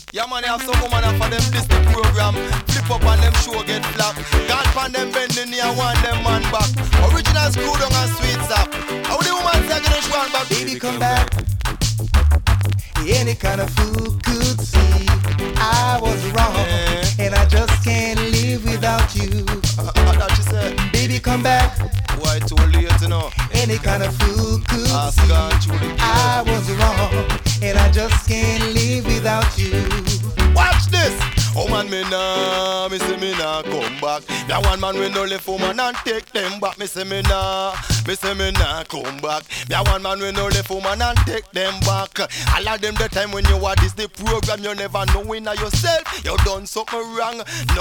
Yeah man, you have some woman for them this the program. Flip up and them show get flap. Can't find them bending here, want them man back. Original screw down and sweet sap. How the woman say gonna show one back? Baby come back. Any kind of fool could see I was wrong, and I just can't live without you. That she said. Baby come back. Why too late to know? Any kind of fool could Ask see God, truly. I was wrong, and I just can't live without you. Watch this. Oh man, me say me nah come back. Me a one man we no left woman and take them back. Me say me nah come back. Me a one man we no left woman and take them back. All of them the time when you watch this the program, you never know in yourself you done something wrong. No